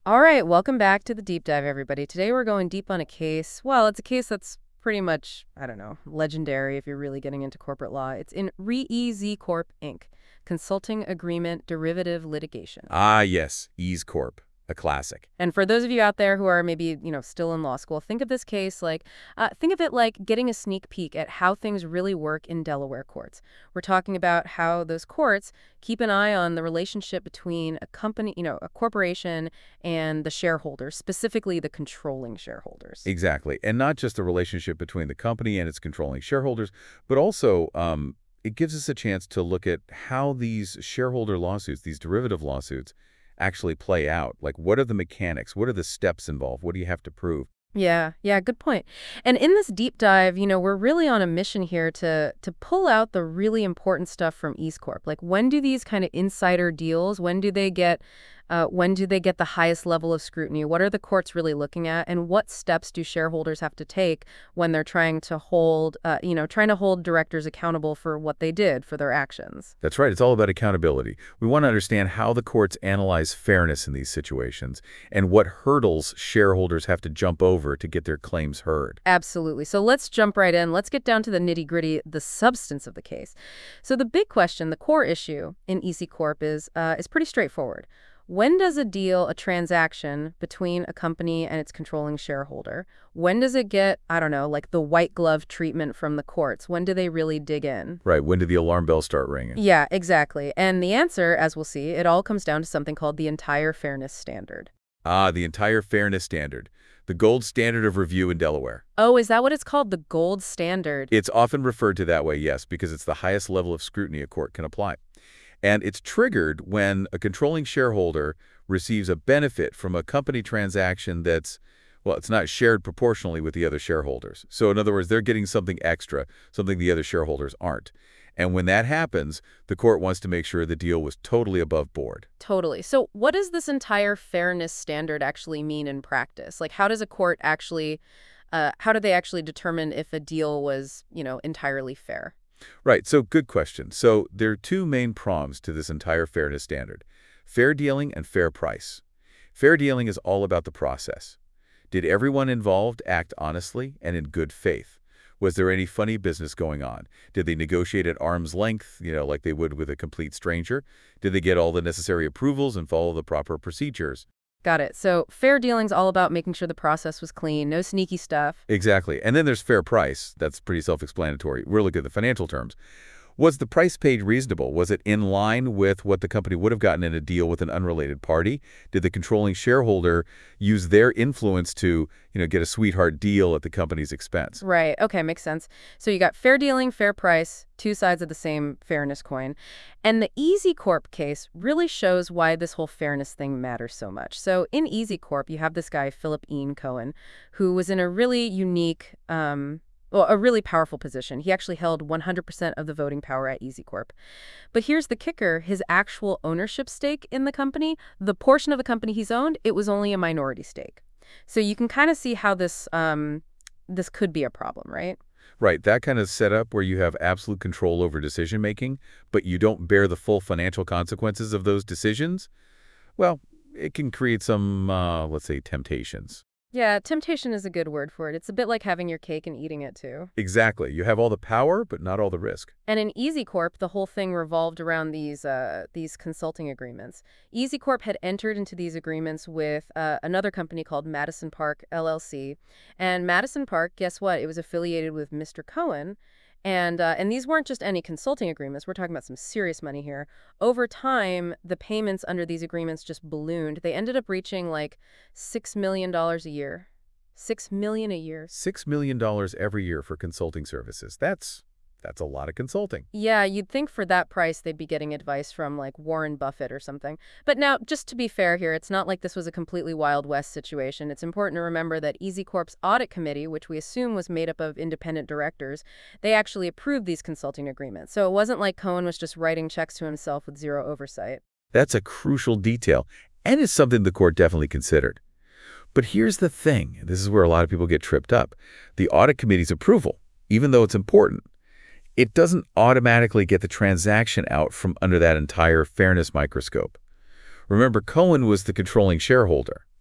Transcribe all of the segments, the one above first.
All right, welcome back to the deep dive, everybody. Today we're going deep on a case. Well, it's a case that's pretty much, I don't know, legendary if you're really getting into corporate law. It's in Re-EZ Corp. Inc., Consulting Agreement Derivative Litigation. Ah, yes, Ease Corp, a classic. And for those of you out there who are maybe, still in law school, think of this case think of it like getting a sneak peek at how things really work in Delaware courts. We're talking about how those courts keep an eye on the relationship between a company, a corporation and the shareholders, specifically the controlling shareholders. Exactly. And not just the relationship between the company and its controlling shareholders, but also it gives us a chance to look at how these shareholder lawsuits, these derivative lawsuits, actually play out. Like, what are the mechanics? What are the steps involved? What do you have to prove? Yeah, good point. And in this deep dive, we're really on a mission here to pull out the really important stuff from East Corp. Like, when do these kind of insider deals, when do they get the highest level of scrutiny? What are the courts really looking at, and what steps do shareholders have to take when they're trying to hold directors accountable for what they did, for their actions? That's right. It's all about accountability. We want to understand how the courts analyze fairness in these situations and what hurdles shareholders have to jump over to get their claims heard. Absolutely. So let's jump right in. Let's get down to the nitty-gritty, the substance of the case. So the big question, the core issue in EC Corp is pretty straightforward. When does a transaction between a company and its controlling shareholder, when does it get, I don't know, like the white glove treatment from the courts? When do they really dig in? Right. When do the alarm bells start ringing? Yeah, exactly. And the answer, as we'll see, it all comes down to something called the entire fairness standard. Ah, the entire fairness standard, the gold standard of review in Delaware. Oh, is that what it's called? The gold standard? It's often referred to that way, yes, because it's the highest level of scrutiny a court can apply. And it's triggered when a controlling shareholder receives a benefit from a company transaction that's, well, it's not shared proportionally with the other shareholders. So in other words, they're getting something extra, something the other shareholders aren't. And when that happens, the court wants to make sure the deal was totally above board. Totally. So what does this entire fairness standard actually mean in practice? Like, how does a court actually, how do they actually determine if a deal was, entirely fair? Right, so good question. So there are two main prongs to this entire fairness standard: fair dealing and fair price. Fair dealing is all about the process. Did everyone involved act honestly and in good faith? Was there any funny business going on? Did they negotiate at arm's length, like they would with a complete stranger? Did they get all the necessary approvals and follow the proper procedures? Got it. So fair dealing's all about making sure the process was clean, no sneaky stuff. Exactly. And then there's fair price. That's pretty self-explanatory. We're looking at the financial terms. Was the price paid reasonable? Was it in line with what the company would have gotten in a deal with an unrelated party? Did the controlling shareholder use their influence to, get a sweetheart deal at the company's expense? Right. Okay, makes sense. So you got fair dealing, fair price, two sides of the same fairness coin. And the Easy Corp case really shows why this whole fairness thing matters so much. So in Easy Corp, you have this guy, Philip Ian Cohen, who was in a really unique a really powerful position. He actually held 100% of the voting power at Easy Corp. But here's the kicker: his actual ownership stake in the company, the portion of the company he's owned, it was only a minority stake. So you can kind of see how this could be a problem, right? Right, that kind of setup where you have absolute control over decision-making, but you don't bear the full financial consequences of those decisions, well, it can create some, let's say, temptations. Yeah, temptation is a good word for it. It's a bit like having your cake and eating it too. Exactly. You have all the power, but not all the risk. And in Easy Corp, the whole thing revolved around these consulting agreements. Easy Corp had entered into these agreements with another company called Madison Park LLC, and Madison Park, guess what? It was affiliated with Mr. Cohen, and these weren't just any consulting agreements. We're talking about some serious money here. Over time, the payments under these agreements just ballooned. They ended up reaching like $6 million a year. $6 million a year. $6 million every year for consulting services. That's a lot of consulting. Yeah, you'd think for that price they'd be getting advice from like Warren Buffett or something. But now, just to be fair here, it's not like this was a completely Wild West situation. It's important to remember that Easy Corp's audit committee, which we assume was made up of independent directors, they actually approved these consulting agreements. So it wasn't like Cohen was just writing checks to himself with zero oversight. That's a crucial detail, and it's something the court definitely considered. But here's the thing. This is where a lot of people get tripped up. The audit committee's approval, even though it's important, it doesn't automatically get the transaction out from under that entire fairness microscope. Remember, Cohen was the controlling shareholder.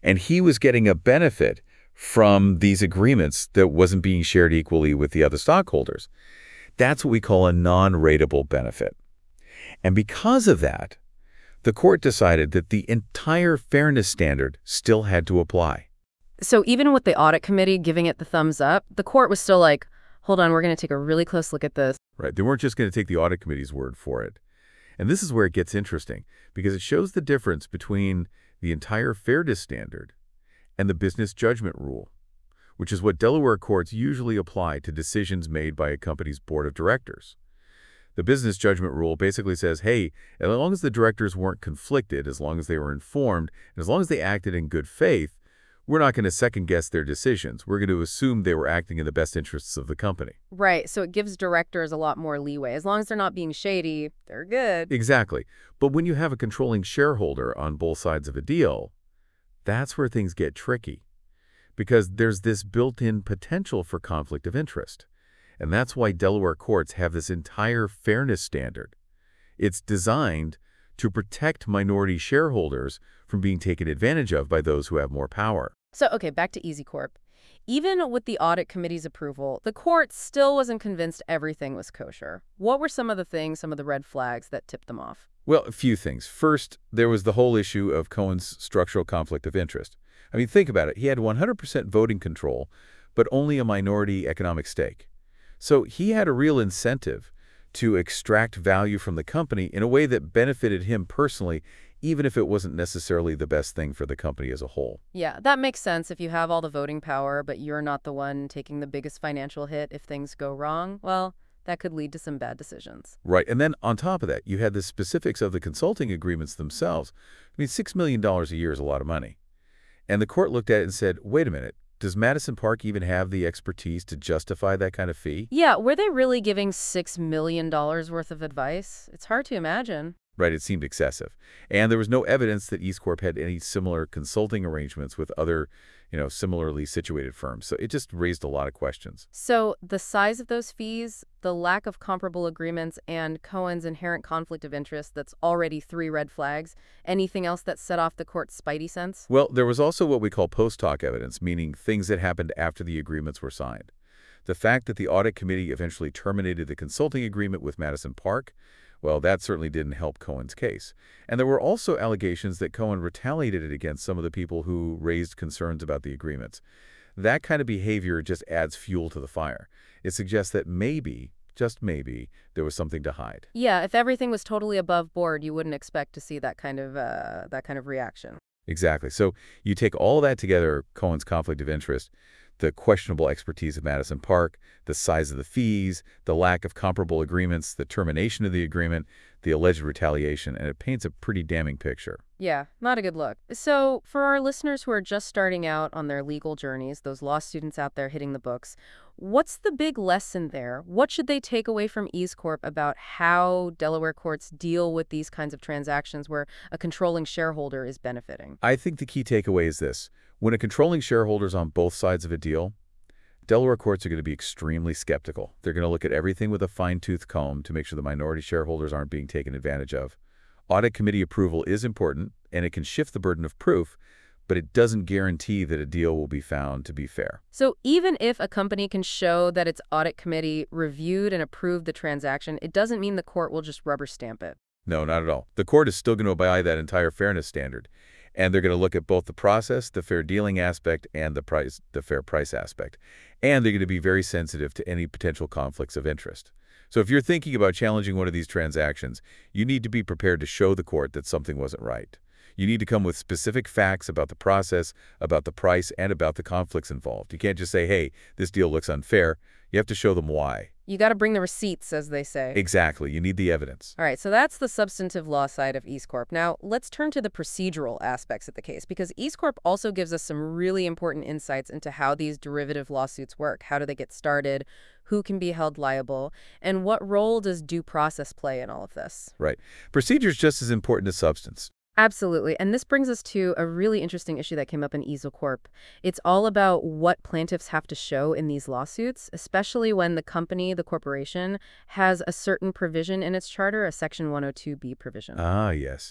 And he was getting a benefit from these agreements that wasn't being shared equally with the other stockholders. That's what we call a non-ratable benefit. And because of that, the court decided that the entire fairness standard still had to apply. So even with the audit committee giving it the thumbs up, the court was still like, hold on, we're going to take a really close look at this. Right. They weren't just going to take the audit committee's word for it. And this is where it gets interesting, because it shows the difference between the entire fairness standard and the business judgment rule, which is what Delaware courts usually apply to decisions made by a company's board of directors. The business judgment rule basically says, hey, as long as the directors weren't conflicted, as long as they were informed, and as long as they acted in good faith, we're not going to second-guess their decisions. We're going to assume they were acting in the best interests of the company. Right, so it gives directors a lot more leeway. As long as they're not being shady, they're good. Exactly. But when you have a controlling shareholder on both sides of a deal, that's where things get tricky, because there's this built-in potential for conflict of interest. And that's why Delaware courts have this entire fairness standard. It's designed to protect minority shareholders from being taken advantage of by those who have more power. So, okay, back to EasyCorp. Even with the audit committee's approval, the court still wasn't convinced everything was kosher. What were some of the red flags that tipped them off? Well, a few things. First, there was the whole issue of Cohen's structural conflict of interest. I mean, think about it. He had 100% voting control, but only a minority economic stake. So he had a real incentive to extract value from the company in a way that benefited him personally, even if it wasn't necessarily the best thing for the company as a whole. Yeah, that makes sense if you have all the voting power, but you're not the one taking the biggest financial hit if things go wrong. Well, that could lead to some bad decisions. Right. And then on top of that, you had the specifics of the consulting agreements themselves. I mean, $6 million a year is a lot of money. And the court looked at it and said, wait a minute, does Madison Park even have the expertise to justify that kind of fee? Yeah, were they really giving $6 million worth of advice? It's hard to imagine. Right, it seemed excessive. And there was no evidence that East Corp had any similar consulting arrangements with other, similarly situated firms. So it just raised a lot of questions. So the size of those fees, the lack of comparable agreements, and Cohen's inherent conflict of interest, that's already 3 red flags. Anything else that set off the court's spidey sense? Well, there was also what we call post-hoc evidence, meaning things that happened after the agreements were signed. The fact that the audit committee eventually terminated the consulting agreement with Madison Park, well, that certainly didn't help Cohen's case. And there were also allegations that Cohen retaliated against some of the people who raised concerns about the agreements. That kind of behavior just adds fuel to the fire. It suggests that maybe, just maybe, there was something to hide. Yeah, if everything was totally above board, you wouldn't expect to see that kind of reaction. Exactly. So you take all of that together, Cohen's conflict of interest, the questionable expertise of Madison Park, the size of the fees, the lack of comparable agreements, the termination of the agreement, the alleged retaliation, and it paints a pretty damning picture. Yeah, not a good look. So for our listeners who are just starting out on their legal journeys, those law students out there hitting the books, what's the big lesson there? What should they take away from EaseCorp about how Delaware courts deal with these kinds of transactions where a controlling shareholder is benefiting? I think the key takeaway is this. When a controlling shareholder is on both sides of a deal, Delaware courts are going to be extremely skeptical. They're going to look at everything with a fine-tooth comb to make sure the minority shareholders aren't being taken advantage of. Audit committee approval is important, and it can shift the burden of proof, but it doesn't guarantee that a deal will be found to be fair. So even if a company can show that its audit committee reviewed and approved the transaction, it doesn't mean the court will just rubber stamp it. No, not at all. The court is still going to abide that entire fairness standard. And they're going to look at both the process, the fair dealing aspect, and the fair price aspect. And they're going to be very sensitive to any potential conflicts of interest. So if you're thinking about challenging one of these transactions, you need to be prepared to show the court that something wasn't right. You need to come with specific facts about the process, about the price, and about the conflicts involved. You can't just say, hey, this deal looks unfair. You have to show them why. You got to bring the receipts, as they say. Exactly. You need the evidence. All right, so that's the substantive law side of EaseCorp. Now, let's turn to the procedural aspects of the case, because EaseCorp also gives us some really important insights into how these derivative lawsuits work. How do they get started? Who can be held liable? And what role does due process play in all of this? Right. Procedure is just as important as substance. Absolutely. And this brings us to a really interesting issue that came up in EaseCorp. It's all about what plaintiffs have to show in these lawsuits, especially when the company, the corporation, has a certain provision in its charter, a Section 102B provision. Ah, yes.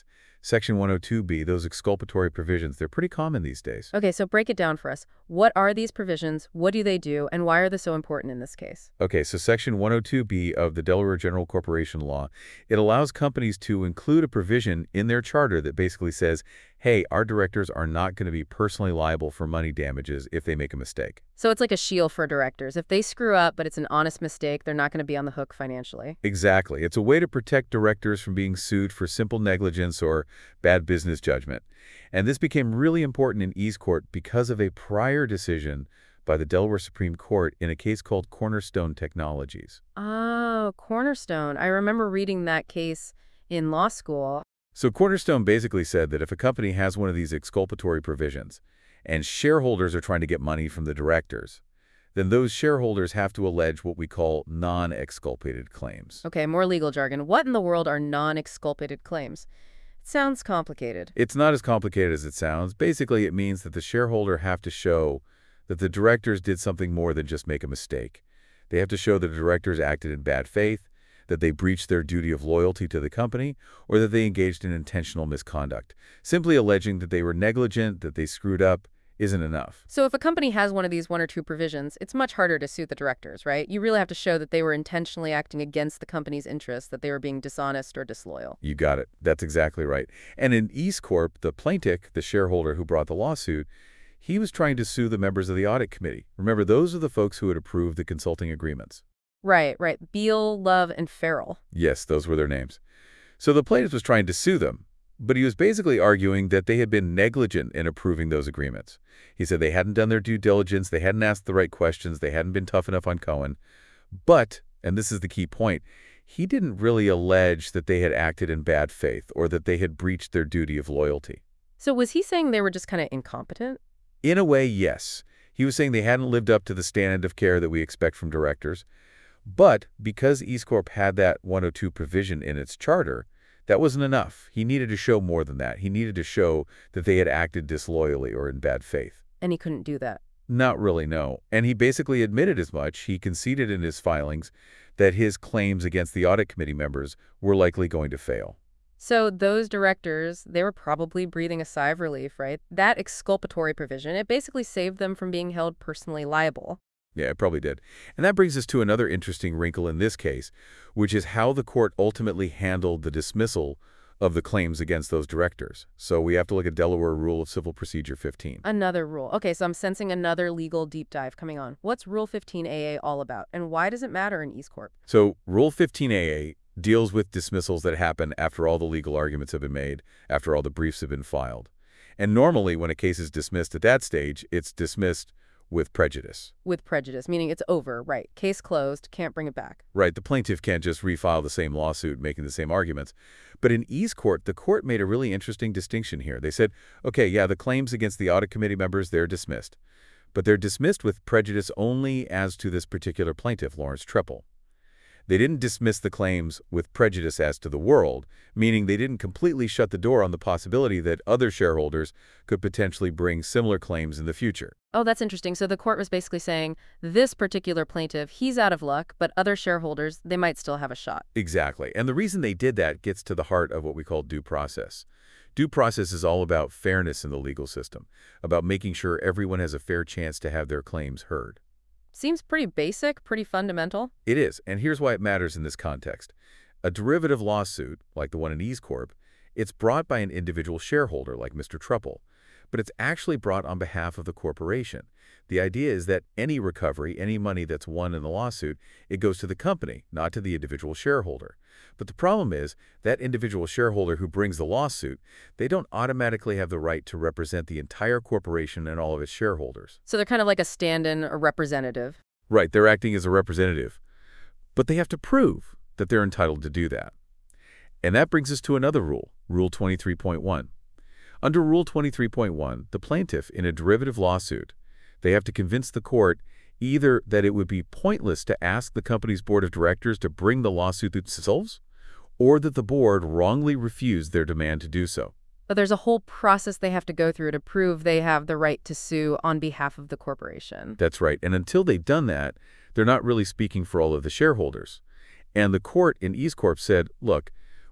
Section 102B, those exculpatory provisions, they're pretty common these days. Okay, so break it down for us. What are these provisions? What do they do? And why are they so important in this case? Okay, so Section 102B of the Delaware General Corporation Law, it allows companies to include a provision in their charter that basically says, hey, our directors are not going to be personally liable for money damages if they make a mistake. So it's like a shield for directors. If they screw up, but it's an honest mistake, they're not going to be on the hook financially. Exactly. It's a way to protect directors from being sued for simple negligence or bad business judgment. And this became really important in Ease Court because of a prior decision by the Delaware Supreme Court in a case called Cornerstone Technologies. Oh, Cornerstone. I remember reading that case in law school. So Cornerstone basically said that if a company has one of these exculpatory provisions and shareholders are trying to get money from the directors, then those shareholders have to allege what we call non-exculpated claims. Okay, more legal jargon. What in the world are non-exculpated claims? It sounds complicated. It's not as complicated as it sounds. Basically, it means that the shareholder have to show that the directors did something more than just make a mistake. They have to show that the directors acted in bad faith, that they breached their duty of loyalty to the company, or that they engaged in intentional misconduct. Simply alleging that they were negligent, that they screwed up, isn't enough. So if a company has one of these one or two provisions, it's much harder to sue the directors, right? You really have to show that they were intentionally acting against the company's interests, that they were being dishonest or disloyal. You got it. That's exactly right. And in Ease Corp, the plaintiff, the shareholder who brought the lawsuit, he was trying to sue the members of the audit committee. Remember, those are the folks who had approved the consulting agreements. Right, right. Beal, Love, and Farrell. Yes, those were their names. So the plaintiff was trying to sue them, but he was basically arguing that they had been negligent in approving those agreements. He said they hadn't done their due diligence, they hadn't asked the right questions, they hadn't been tough enough on Cohen. But, and this is the key point, he didn't really allege that they had acted in bad faith or that they had breached their duty of loyalty. So was he saying they were just kind of incompetent? In a way, yes. He was saying they hadn't lived up to the standard of care that we expect from directors. But because Ease Corp had that 102 provision in its charter, that wasn't enough. He needed to show more than that. He needed to show that they had acted disloyally or in bad faith. And he couldn't do that. Not really, no. And he basically admitted as much. He conceded in his filings that his claims against the audit committee members were likely going to fail. So those directors, they were probably breathing a sigh of relief, right? That exculpatory provision, it basically saved them from being held personally liable. Yeah, it probably did. And that brings us to another interesting wrinkle in this case, which is how the court ultimately handled the dismissal of the claims against those directors. So we have to look at Delaware Rule of Civil Procedure 15. Another rule. Okay, so I'm sensing another legal deep dive coming on. What's Rule 15AA all about, and why does it matter in Ease Corp? So Rule 15AA deals with dismissals that happen after all the legal arguments have been made, after all the briefs have been filed. And normally when a case is dismissed at that stage, it's dismissed with prejudice. With prejudice, meaning it's over, right? Case closed, can't bring it back. Right, the plaintiff can't just refile the same lawsuit making the same arguments. But in Ease Court, the court made a really interesting distinction here. They said, okay, yeah, the claims against the audit committee members, they're dismissed. But they're dismissed with prejudice only as to this particular plaintiff, Lawrence Trepel. They didn't dismiss the claims with prejudice as to the world, meaning they didn't completely shut the door on the possibility that other shareholders could potentially bring similar claims in the future. Oh, that's interesting. So the court was basically saying, this particular plaintiff, he's out of luck, but other shareholders, they might still have a shot. Exactly. And the reason they did that gets to the heart of what we call due process. Due process is all about fairness in the legal system, about making sure everyone has a fair chance to have their claims heard. Seems pretty basic, pretty fundamental. It is, and here's why it matters in this context. A derivative lawsuit, like the one in Ease Corp, it's brought by an individual shareholder like Mr. Trepel, but it's actually brought on behalf of the corporation. The idea is that any recovery, any money that's won in the lawsuit, it goes to the company, not to the individual shareholder. But the problem is that individual shareholder who brings the lawsuit, they don't automatically have the right to represent the entire corporation and all of its shareholders. So they're kind of like a stand-in, a representative. Right, they're acting as a representative. But they have to prove that they're entitled to do that. And that brings us to another rule, Rule 23.1. Under Rule 23.1, the plaintiff in a derivative lawsuit, they have to convince the court either that it would be pointless to ask the company's board of directors to bring the lawsuit themselves, or that the board wrongly refused their demand to do so. But there's a whole process they have to go through to prove they have the right to sue on behalf of the corporation. That's right. And until they've done that, they're not really speaking for all of the shareholders. And the court in Ease Corp said, look,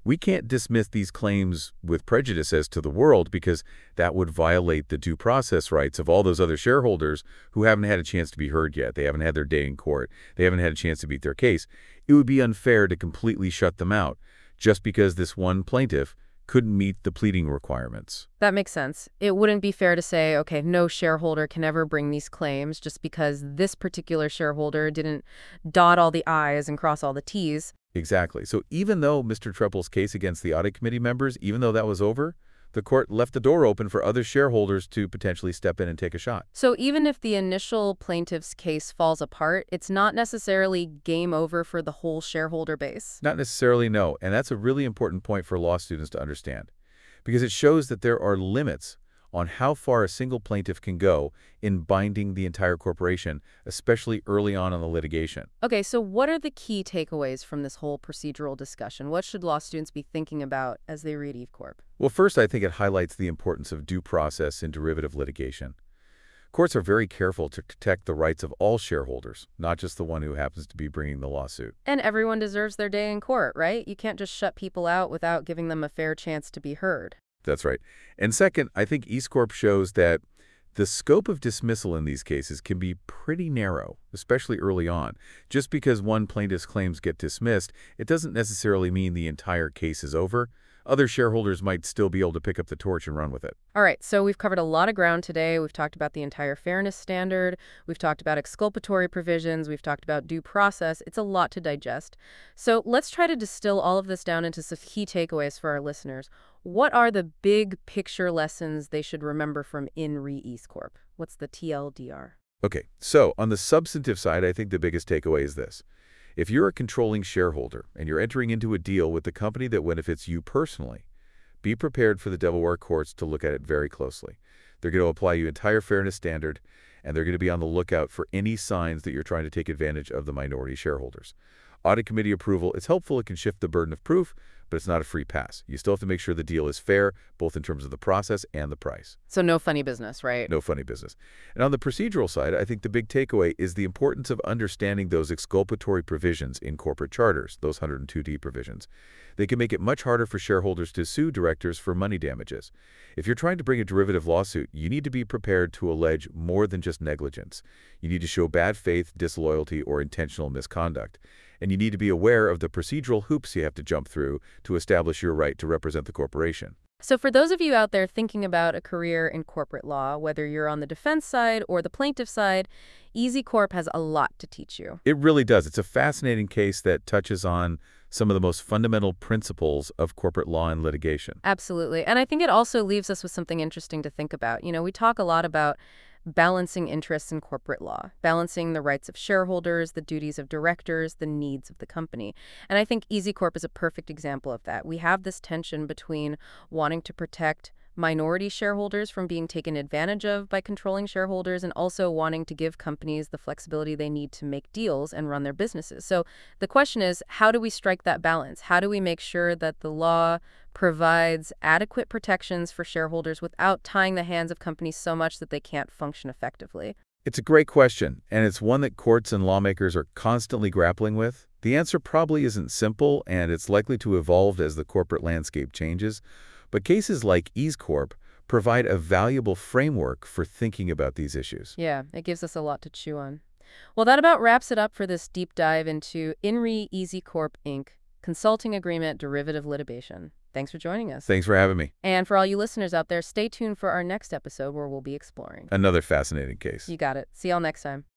We can't dismiss these claims with prejudice as to the world because that would violate the due process rights of all those other shareholders who haven't had a chance to be heard yet. They haven't had their day in court. They haven't had a chance to beat their case. It would be unfair to completely shut them out just because this one plaintiff couldn't meet the pleading requirements. That makes sense. It wouldn't be fair to say, okay, no shareholder can ever bring these claims just because this particular shareholder didn't dot all the I's and cross all the T's. Exactly. So even though Mr. Trepple's case against the audit committee members, even though that was over, the court left the door open for other shareholders to potentially step in and take a shot. So even if the initial plaintiff's case falls apart, it's not necessarily game over for the whole shareholder base. Not necessarily, no. And that's a really important point for law students to understand, because it shows that there are limits on how far a single plaintiff can go in binding the entire corporation, especially early on in the litigation. Okay, so what are the key takeaways from this whole procedural discussion? What should law students be thinking about as they read Eve Corp? Well, first, I think it highlights the importance of due process in derivative litigation. Courts are very careful to protect the rights of all shareholders, not just the one who happens to be bringing the lawsuit. And everyone deserves their day in court, right? You can't just shut people out without giving them a fair chance to be heard. That's right. And second, I think East Corp shows that the scope of dismissal in these cases can be pretty narrow, especially early on. Just because one plaintiff's claims get dismissed, it doesn't necessarily mean the entire case is over. Other shareholders might still be able to pick up the torch and run with it. All right, so we've covered a lot of ground today. We've talked about the entire fairness standard. We've talked about exculpatory provisions. We've talked about due process. It's a lot to digest. So let's try to distill all of this down into some key takeaways for our listeners. What are the big picture lessons they should remember from In Re East Corp? What's the TLDR? Okay, so on the substantive side, I think the biggest takeaway is this. If you're a controlling shareholder and you're entering into a deal with the company that benefits you personally, be prepared for the Delaware courts to look at it very closely. They're going to apply your entire fairness standard, and they're going to be on the lookout for any signs that you're trying to take advantage of the minority shareholders. Audit committee approval is helpful. It can shift the burden of proof, but it's not a free pass. You still have to make sure the deal is fair, both in terms of the process and the price. So no funny business, right? No funny business. And on the procedural side, I think the big takeaway is the importance of understanding those exculpatory provisions in corporate charters, those 102D provisions. They can make it much harder for shareholders to sue directors for money damages. If you're trying to bring a derivative lawsuit, you need to be prepared to allege more than just negligence. You need to show bad faith, disloyalty, or intentional misconduct. And you need to be aware of the procedural hoops you have to jump through to establish your right to represent the corporation. So for those of you out there thinking about a career in corporate law, whether you're on the defense side or the plaintiff side, Easy Corp has a lot to teach you. It really does. It's a fascinating case that touches on some of the most fundamental principles of corporate law and litigation. Absolutely. And I think it also leaves us with something interesting to think about. You know, we talk a lot about balancing interests in corporate law, balancing the rights of shareholders, the duties of directors, the needs of the company. And I think Easy Corp is a perfect example of that. We have this tension between wanting to protect minority shareholders from being taken advantage of by controlling shareholders and also wanting to give companies the flexibility they need to make deals and run their businesses. So the question is, how do we strike that balance? How do we make sure that the law provides adequate protections for shareholders without tying the hands of companies so much that they can't function effectively? It's a great question, and it's one that courts and lawmakers are constantly grappling with. The answer probably isn't simple, and it's likely to evolve as the corporate landscape changes. But cases like Ease Corp provide a valuable framework for thinking about these issues. Yeah, it gives us a lot to chew on. Well, that about wraps it up for this deep dive into In Re Easy Corp, Inc., Consulting Agreement Derivative Litigation. Thanks for joining us. Thanks for having me. And for all you listeners out there, stay tuned for our next episode where we'll be exploring Another fascinating case. You got it. See y'all next time.